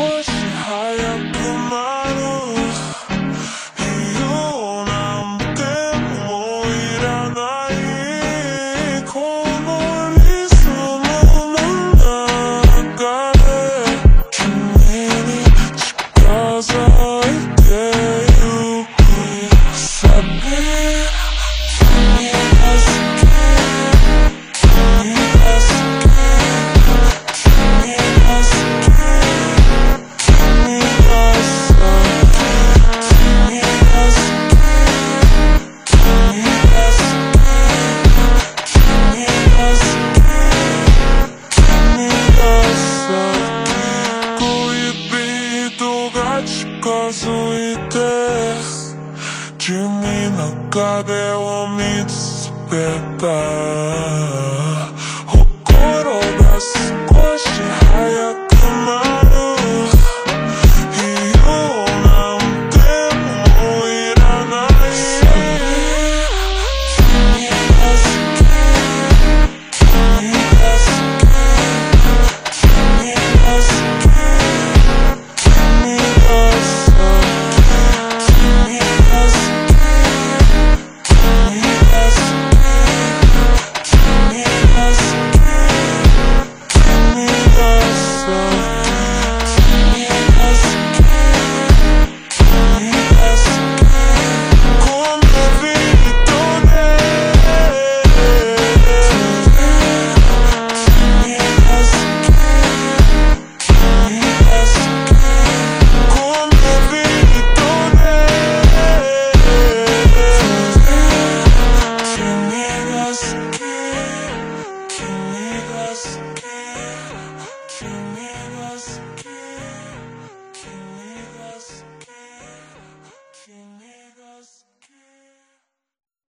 し早くなる理由なんてもういらないこのリズムの中で君に近づいてゆくさび君が好き君が好き君が好き君が好き君が好き君が好き君が好き君が好き恋人が近づいて君の影を見つめた